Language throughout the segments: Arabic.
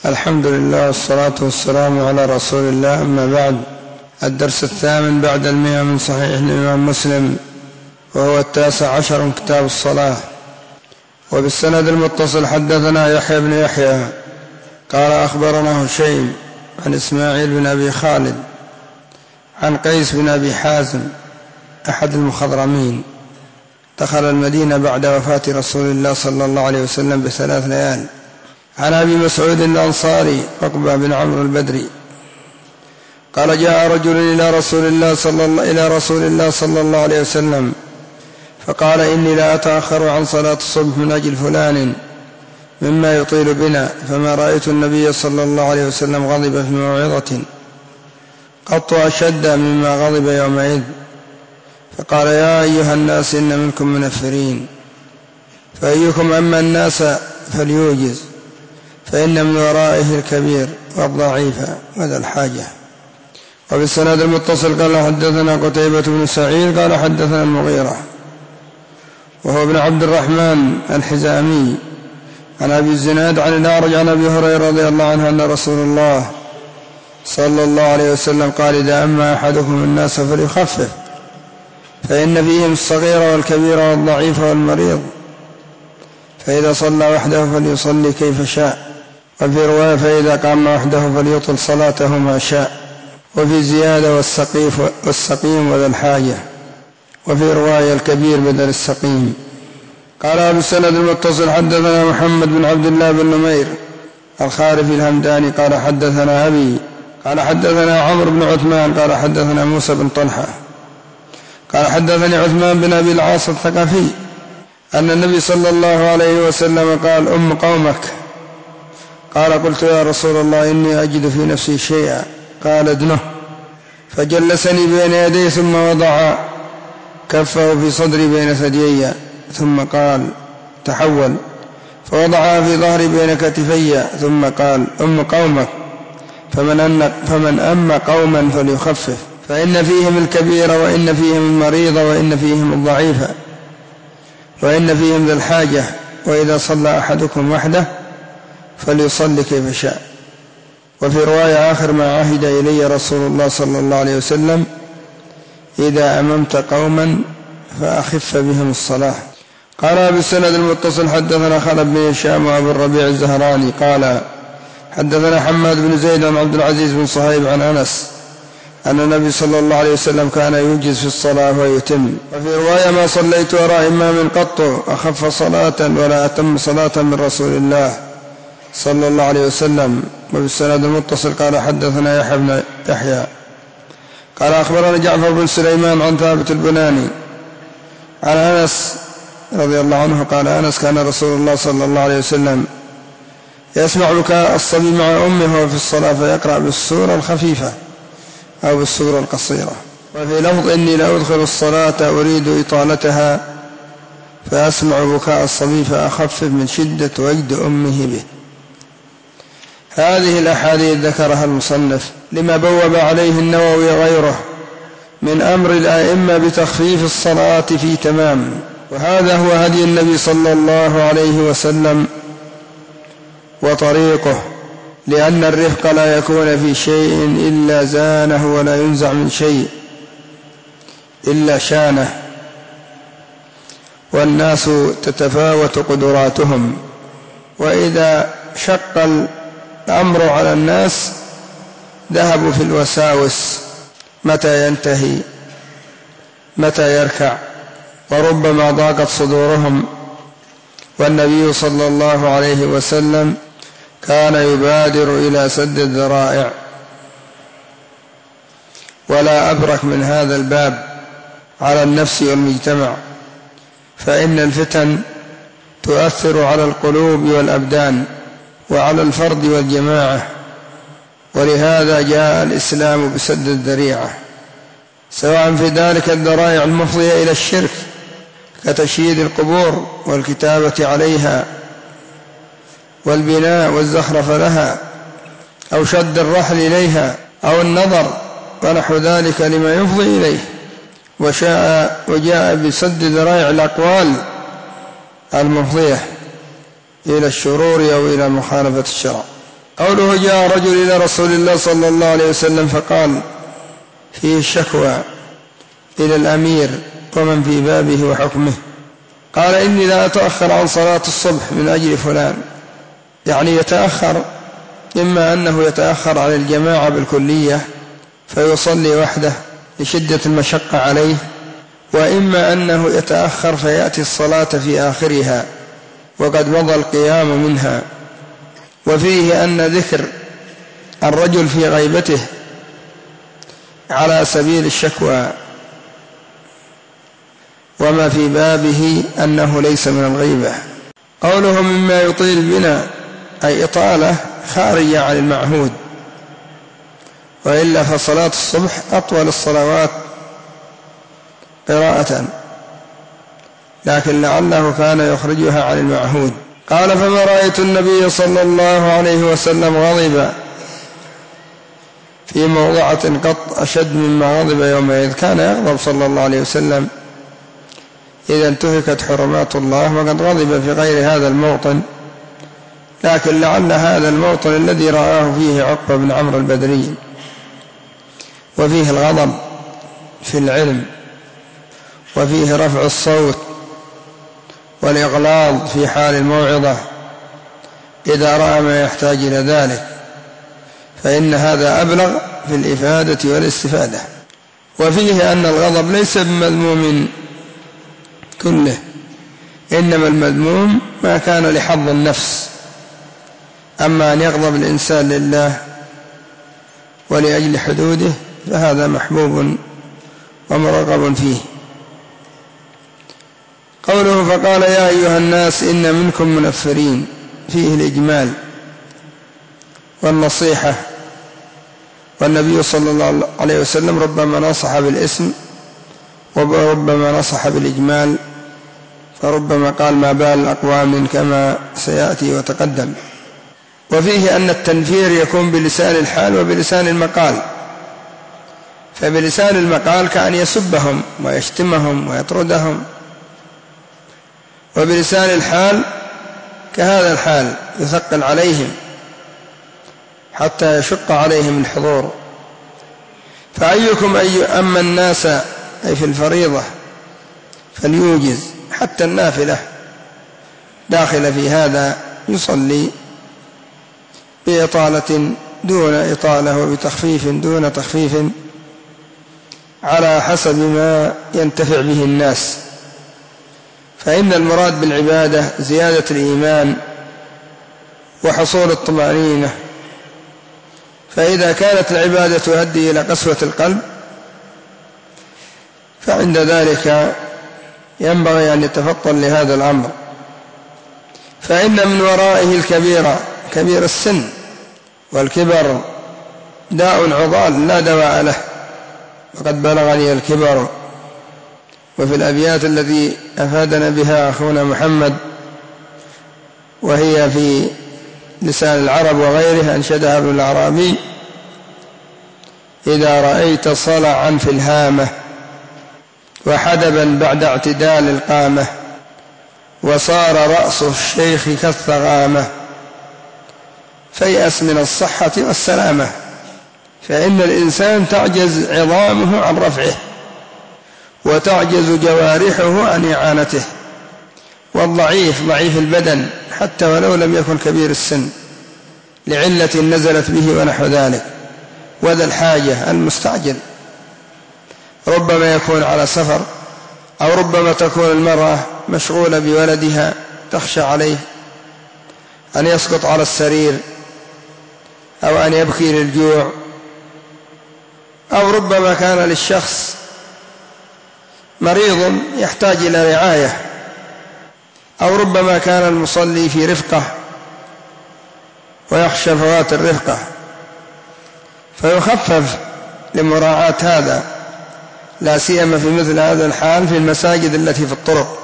الحمد لله والصلاة والسلام على رسول الله، أما بعد. الدرس 8 بعد 100 من صحيح الإمام مسلم، وهو 19 من كتاب الصلاة. وبالسند المتصل حدثنا يحيى بن يحيى قال أخبرنا هشيم عن إسماعيل بن أبي خالد عن قيس بن أبي حازم أحد المخضرمين، دخل المدينة بعد وفاة رسول الله صلى الله عليه وسلم ب3 ليال. عن أبي مسعود الأنصاري عقبة بن عمرو البدري قال جاء رجل إلى رسول الله صلى الله عليه وسلم فقال إني لا أتأخر عن صلاة الصبح من أجل فلان مما يطيل بنا، فما رأيت النبي صلى الله عليه وسلم غضب في موعظة قط أشد مما غضب يومئذ، فقال يا أيها الناس إن منكم منفرين، فأيكم أما الناس فليوجز، فإن من ورائه الكبير والضعيف وذا الحاجة. وبالسند المتصل قال حدثنا قتيبة بن سعيد قال حدثنا المغيرة وهو ابن عبد الرحمن الحزامي عن أبي الزناد عن الأعرج عن أبي هريرة رضي الله عنه أن رسول الله صلى الله عليه وسلم قال إذا أما أحدكم الناس فليخفف، فإن فيهم الصغير والكبير والضعيف والمريض، فإذا صلى وحده فليصلي كيف شاء، وفي رواية فإذا قام وحده فليطل صلاته ما شاء، وفي زيادة والسقيم وذا الحاجة، وفي رواية الكبير بدل السقيم. قال أبو السند المتصل حدثنا محمد بن عبد الله بن نمير الخارفي الهمداني قال حدثنا أبي قال حدثنا عمرو بن عثمان قال حدثنا موسى بن طلحة قال حدثني عثمان بن أبي العاص الثقفي أن النبي صلى الله عليه وسلم قال أم قومك. قال قلت يا رسول الله إني أجد في نفسي شيئا، قال ادنه، فجلسني بين يديه ثم وضع كفه في صدري بين ثديي، ثم قال تحول فوضعها في ظهري بين كتفي، ثم قال أم قومك، فمن أم قوما فليخفف، فإن فيهم الكبير وإن فيهم المريض وإن فيهم الضعيف وإن فيهم ذا الحاجة، وإذا صلى أحدكم وحده فليصلي كيف شاء. وفي رواية آخر ما عهد إلي رسول الله صلى الله عليه وسلم إذا أممت قوما فأخف بهم الصلاة. قال أبو السند المتصل حدثنا خالد بن هشام وأبو الربيع الزهراني قال حدثنا حماد بن زيد عن عبد العزيز بن صهيب عن أنس أن النبي صلى الله عليه وسلم كان يوجز في الصلاة ويتم. وفي رواية ما صليت وراء إمام قط أخف صلاة ولا أتم صلاة من رسول الله صلى الله عليه وسلم. وبالسند المتصل قال حدثنا يحيى بن يحيى قال أخبرنا جعفر بن سليمان عن ثابت البناني عن أنس رضي الله عنه قال أنس كان رسول الله صلى الله عليه وسلم يسمع بكاء الصبي مع أمه وهو في الصلاة فيقرأ بالسورة الخفيفة أو بالسورة القصيرة. وفي لفظ إني لا أدخل الصلاة أريد إطالتها فأسمع بكاء الصبي فأخفف من شدة وجد أمه به. هذه الأحاديث ذكرها المصنف لما بوب عليه النووي وغيره من أمر الأئمة بتخفيف الصلاة في تمام، وهذا هو هدي النبي صلى الله عليه وسلم وطريقه، لأن الرفق لا يكون في شيء إلا زانه ولا ينزع من شيء إلا شانه، والناس تتفاوت قدراتهم، وإذا شق الأمر على الناس ذهبوا في الوساوس متى ينتهي متى يركع، وربما ضاقت صدورهم. والنبي صلى الله عليه وسلم كان يبادر إلى سد الذرائع، ولا أبرك من هذا الباب على النفس والمجتمع، فإن الفتن تؤثر على القلوب والأبدان وعلى الفرد والجماعة، ولهذا جاء الإسلام بسد الذريعة، سواء في ذلك الذرائع المفضية إلى الشرك كتشييد القبور والكتابة عليها والبناء والزخرف لها، أو شد الرحل إليها، أو النظر ونحو ذلك لما يفضي إليه، وجاء بسد ذرائع الأقوال المفضية إلى الشرور أو إلى مخالفة الشرع. قوله جاء رجل إلى رسول الله صلى الله عليه وسلم فقال فيه الشكوى إلى الأمير ومن في بابه وحكمه، قال إني لا أتأخر عن صلاة الصبح من أجل فلان، يعني يتأخر، إما أنه يتأخر عن الجماعة بالكلية فيصلي وحده لشدة المشقة عليه، وإما أنه يتأخر فيأتي الصلاة في آخرها وقد مضى القيام منها. وفيه أن ذكر الرجل في غيبته على سبيل الشكوى، وما في بابه أنه ليس من الغيبة. قوله مما يطيل بنا أي إطالة خارجة عن المعهود، وإلا فصلاة الصبح أطول الصلوات قراءة، لكن لعله كان يخرجها عن المعهود. قال فما رأيت النبي صلى الله عليه وسلم غضب في موضعة قط أشد مما غضب يومئذ. كان يغضب صلى الله عليه وسلم إذا انتهكت حرمات الله، وقد غضب في غير هذا الموطن، لكن لعل هذا الموطن الذي رآه فيه عقبة بن عمرو البدري، وفيه الغضب في العلم، وفيه رفع الصوت والإغلاظ في حال الموعظة إذا رأى ما يحتاج إلى ذلك، فإن هذا أبلغ في الإفادة والاستفادة. وفيه أن الغضب ليس بمذموم كله، إنما المذموم ما كان لحظ النفس، أما أن يغضب الإنسان لله ولأجل حدوده فهذا محبوب ومرغب فيه. قوله فقال يا أيها الناس إن منكم منفرين، فيه الإجمال والنصيحة، والنبي صلى الله عليه وسلم ربما نصح بالاسم وربما نصح بالإجمال، فربما قال ما بال أقوام كما سيأتي وتقدم. وفيه أن التنفير يكون بلسان الحال وبلسان المقال، فبلسان المقال كأن يسبهم ويشتمهم ويطردهم، وبلسان الحال كهذا الحال يثقل عليهم حتى يشق عليهم الحضور. فأيكم أما الناس أي في الفريضة فليوجز، حتى النافلة داخل في هذا، يصلي بإطالة دون إطالة وبتخفيف دون تخفيف على حسب ما ينتفع به الناس، فإن المراد بالعبادة زيادة الإيمان وحصول الطمأنينة، فإذا كانت العبادة تؤدي إلى قسوة القلب فعند ذلك ينبغي أن يتفطن لهذا الأمر، فإن من ورائه الكبيرة كبير السن، والكبر داء عضال لا دواء له، وقد بلغني الكبر. وفي الأبيات التي أفادنا بها أخونا محمد وهي في لسان العرب وغيره أنشدها ابن العربي: إذا رأيت صلعا في الهامة وحدبا بعد اعتدال القامة وصار رأس الشيخ كالثغامة فيأس من الصحة والسلامة، فإن الإنسان تعجز عظامه عن رفعه وتعجز جوارحه عن إعانته، والضعيف ضعيف البدن حتى ولو لم يكن كبير السن لعلة نزلت به ونحو ذلك، وذا الحاجة المستعجل ربما يكون على سفر، أو ربما تكون المرأة مشغولة بولدها تخشى عليه أن يسقط على السرير أو أن يبكي للجوع، أو ربما كان للشخص مريض يحتاج إلى رعاية، أو ربما كان المصلي في رفقة ويخشى فوات الرفقة، فيخفف لمراعاة هذا، لا سيما في مثل هذا الحال في المساجد التي في الطرق.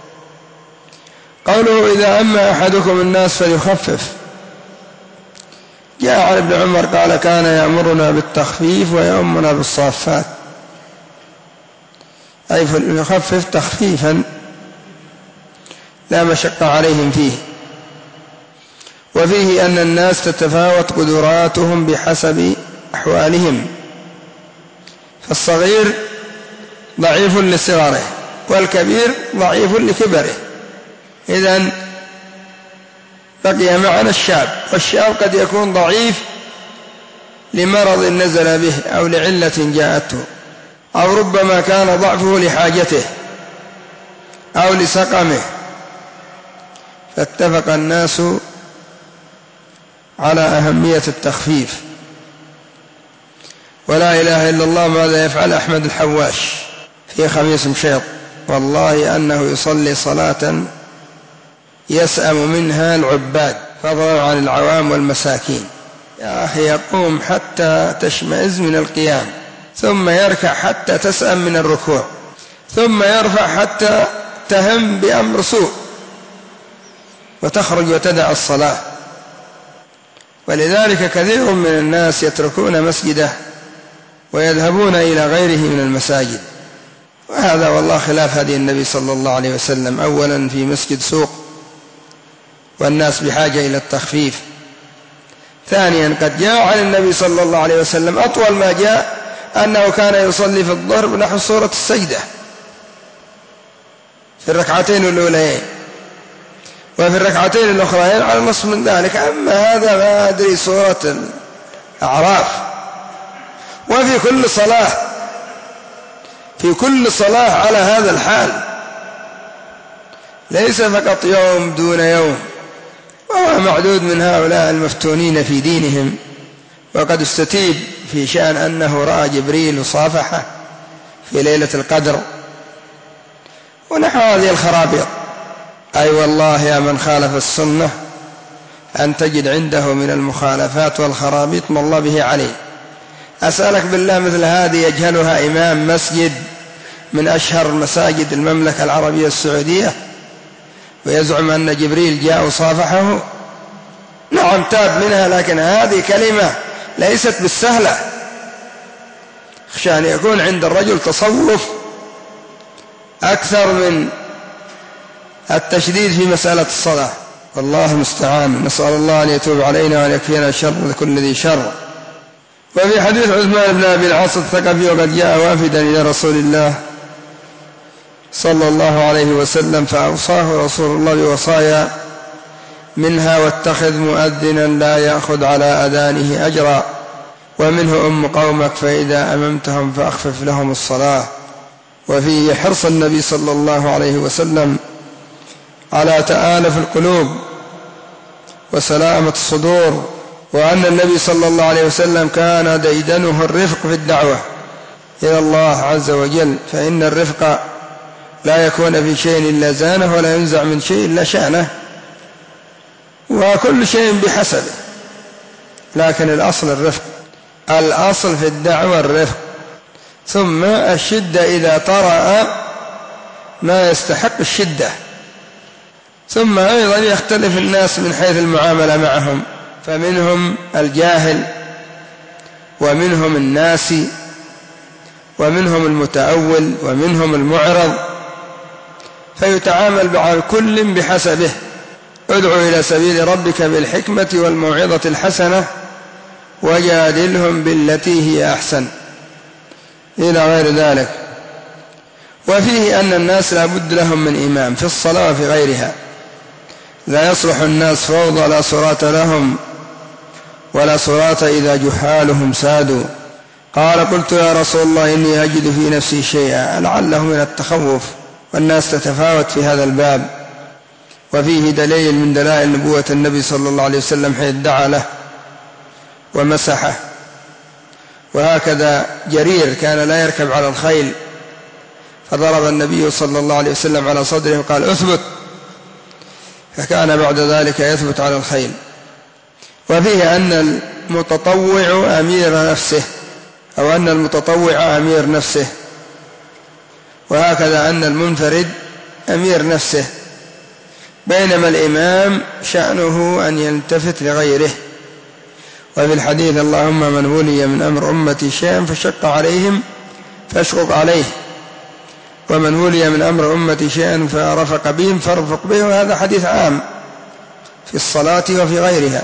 قوله إذا أما أحدكم الناس فليخفف، جاء عن ابن عمر قال كان يأمرنا بالتخفيف ويأمنا بالصافات، أي فليخفف تخفيفا لا مشقة عليهم فيه. وفي وفيه أن الناس تتفاوت قدراتهم بحسب أحوالهم، فالصغير ضعيف لصغره والكبير ضعيف لكبره. إذن بقي معنا الشاب، والشاب قد يكون ضعيف لمرض نزل به أو لعلة جاءته، أو ربما كان ضعفه لحاجته أو لسقمه، فاتفق الناس على أهمية التخفيف. ولا إله إلا الله ماذا يفعل أحمد الحواش في خميس مشيط، والله أنه يصلي صلاة يسأم منها العباد فضلا عن العوام والمساكين. يا أخي يقوم حتى تشمئز من القيام، ثم يركع حتى تسأم من الركوع، ثم يرفع حتى تهم بأمر سوء وتخرج وتدع الصلاة. ولذلك كثير من الناس يتركون مسجده ويذهبون إلى غيره من المساجد، وهذا والله خلاف هدي النبي صلى الله عليه وسلم. أولا في مسجد سوق والناس بحاجة إلى التخفيف. ثانيا قد جاء عن النبي صلى الله عليه وسلم أطول ما جاء أنه كان يصلي في الظهر بنحو سورة السجدة في الركعتين الأوليين، وفي الركعتين الأخرين على نصف من ذلك. أما هذا ما أدري سورة الأعراف. وفي كل صلاة على هذا الحال، ليس فقط يوم دون يوم. وهو معدود من هؤلاء المفتونين في دينهم، وقد استتيب في شأن أنه رأى جبريل وصافحه في ليلة القدر ونحو هذه الخرابيط. أي والله يا من خالف السنة أن تجد عنده من المخالفات والخرابيط ما الله به عليه. أسألك بالله مثل هذه يجهلها إمام مسجد من أشهر مساجد المملكة العربية السعودية ويزعم أن جبريل جاء وصافحه؟ نعم تاب منها، لكن هذه كلمة ليست بالسهلة. خشى أن يكون عند الرجل تصوف أكثر من التشديد في مسألة الصلاة، والله المستعان. نسأل الله أن يتوب علينا وأن يكفينا شر كل ذي شر. وفي حديث عثمان بن أبي العاص الثقفي وقد جاء وافدا إلى رسول الله صلى الله عليه وسلم فأوصاه رسول الله بوصايا منها: واتخذ مؤذنا لا يأخذ على أذانه أجرا، ومنه أم قومك فإذا أممتهم فأخفف لهم الصلاة. وفيه حرص النبي صلى الله عليه وسلم على تآلف القلوب وسلامة الصدور، وأن النبي صلى الله عليه وسلم كان ديدنه الرفق في الدعوة إلى الله عز وجل، فإن الرفق لا يكون في شيء إلا زانه، ولا ينزع من شيء إلا شأنه، وكل شيء بحسبه، لكن الأصل الرفق. الأصل في الدعوة الرفق، ثم الشدة إذا طرأ ما يستحق الشدة. ثم أيضا يختلف الناس من حيث المعاملة معهم، فمنهم الجاهل ومنهم الناسي ومنهم المتأول ومنهم المعرض، فيتعامل مع كل بحسبه. ادعو إلى سبيل ربك بالحكمة والموعظة الحسنة وجادلهم بالتي هي أحسن، إلى غير ذلك. وفيه أن الناس لا بد لهم من إمام في الصلاة وفي غيرها، لا يصلح الناس فوضى لا صراط لهم ولا صراط إذا جحالهم سادوا. قال: قلت يا رسول الله إني أجد في نفسي شيئا، لعله من التخوف، والناس تتفاوت في هذا الباب. وفيه دليل من دلائل نبوة النبي صلى الله عليه وسلم حيث دعا له ومسحه. وهكذا جرير كان لا يركب على الخيل، فضرب النبي صلى الله عليه وسلم على صدره وقال: اثبت، فكان بعد ذلك يثبت على الخيل. وفيه أن المتطوع أمير نفسه، أو أن المتطوع أمير نفسه، وهكذا أن المنفرد أمير نفسه، بينما الإمام شأنه أن يلتفت لغيره. وفي الحديث: اللهم من ولي من أمر أمتي شيئا فشق عليهم فاشقق عليه، ومن ولي من أمر أمتي شيئا فرفق بهم فارفق به. وهذا حديث عام، في الصلاة وفي غيرها.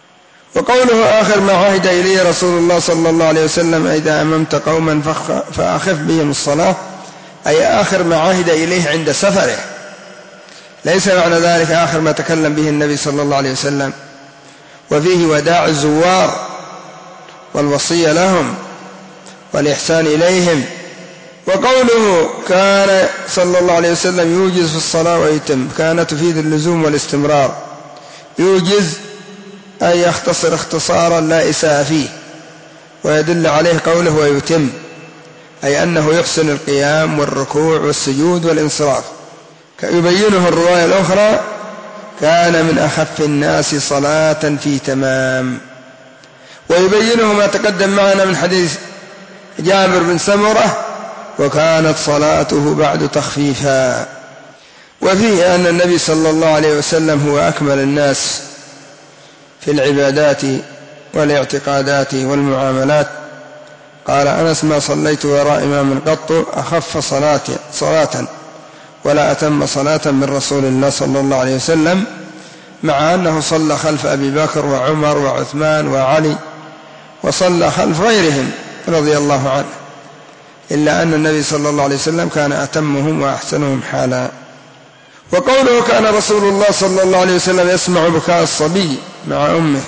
وقوله آخر ما عهد إليه رسول الله صلى الله عليه وسلم إذا أممت قوما فأخف بهم الصلاة، أي آخر ما عهد إليه عند سفره، ليس معنى ذلك آخر ما تكلم به النبي صلى الله عليه وسلم. وفيه وداع الزوار والوصية لهم والإحسان إليهم. وقوله كان صلى الله عليه وسلم يوجز في الصلاة ويتم، كان تفيد اللزوم والاستمرار. يوجز أي يختصر اختصارا لا إساءة فيه، ويدل عليه قوله ويتم، أي أنه يحسن القيام والركوع والسجود والانصراف. يبينه الرواية الأخرى كان من أخف الناس صلاة في تمام. ويبينه ما تقدم معنا من حديث جابر بن سمرة وكانت صلاته بعد تخفيفا. وفيه أن النبي صلى الله عليه وسلم هو أكمل الناس في العبادات والاعتقادات والمعاملات. قال أنس ما صليت وراء إمام قط أخف صلاة ولا أتم صلاة من رسول الله صلى الله عليه وسلم، مع أنه صلى خلف أبي بكر وعمر وعثمان وعلي وصلى خلف غيرهم رضي الله عنه، إلا أن النبي صلى الله عليه وسلم كان أتمهم وأحسنهم حالا. وقوله كان رسول الله صلى الله عليه وسلم يسمع بكاء الصبي مع أمه،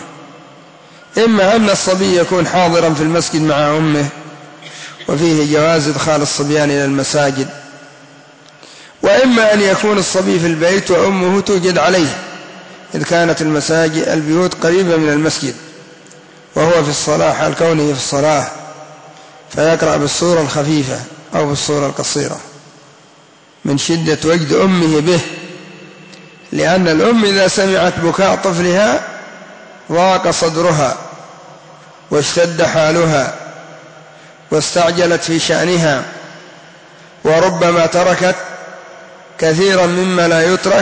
إما أن الصبي يكون حاضرا في المسجد مع أمه، وفيه جواز إدخال الصبيان إلى المساجد، وإما أن يكون الصبي في البيت وأمه توجد عليه، إذ كانت البيوت قريبة من المسجد وهو في الصلاة حال كونه في الصلاة، فيقرأ بالصورة الخفيفة أو بالصورة القصيرة من شدة وجد أمه به، لأن الأم إذا سمعت بكاء طفلها ضاق صدرها واشتد حالها واستعجلت في شأنها، وربما تركت كثيرا مما لا يترك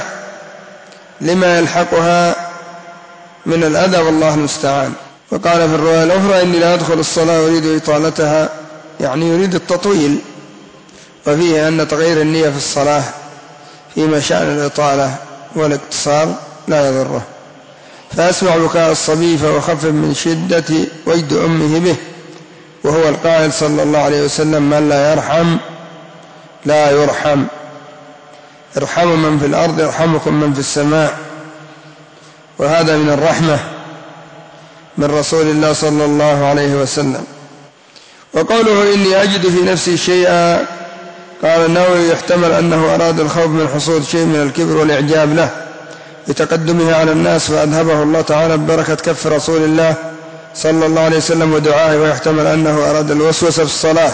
لما يلحقها من الأذى، والله المستعان. وقال في الرواية الأخرى إني لا أدخل الصلاة أريد إطالتها، يعني يريد التطويل. وفيه أن تغيير النية في الصلاة فيما شأن الإطالة والاقتصار لا يضره. فأسمع بكاء الصبي فهو خفف من شدة وجد أمه به، وهو القائل صلى الله عليه وسلم من لا يرحم لا يرحم، ارحموا من في الأرض يرحمكم من في السماء. وهذا من الرحمة من رسول الله صلى الله عليه وسلم. وقوله إني أجد في نفسي شيئا، قال النووي يحتمل أنه أراد الخوف من حصول شيء من الكبر والإعجاب له بتقدمه على الناس، فأذهبه الله تعالى ببركة كف رسول الله صلى الله عليه وسلم ودعائه. ويحتمل أنه أراد الوسوسة في الصلاة،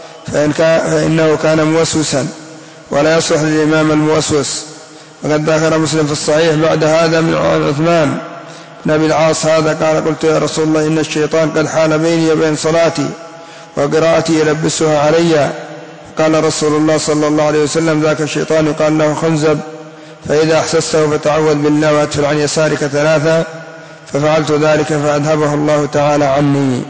فإنه كان موسوسا ولا يصلح للإمام الموسوس. وقد ذكر مسلم في الصحيح بعد هذا من عثمان بن أبي العاص هذا قال قلت يا رسول الله إن الشيطان قد حال بيني وبين صلاتي وقراءتي يلبسها علي. قال رسول الله صلى الله عليه وسلم ذاك الشيطان يقال له خنزب، فإذا أحسسته فتعوذ بالله وأدفل عن يسارك 3، ففعلت ذلك فأذهبه الله تعالى عني.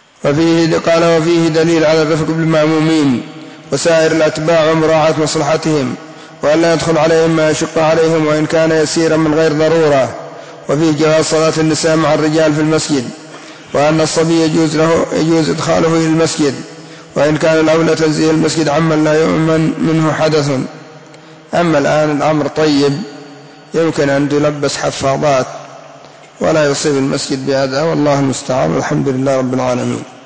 وفيه دليل على الرفق بالمأمومين وسائر الأتباع ومراعاة مصلحتهم، وأن لا يدخل عليهم ما يشق عليهم وإن كان يسيرا من غير ضرورة. وفيه جواز صلاة النساء مع الرجال في المسجد، وأن الصبي يجوز إدخاله إلى المسجد، وإن كان الأولى تنزيه المسجد عمن لا يؤمن منه حدث. أما الآن الأمر طيب، يمكن أن تلبس حفاظات ولا يصيب المسجد بهذا، والله المستعان، والحمد لله رب العالمين.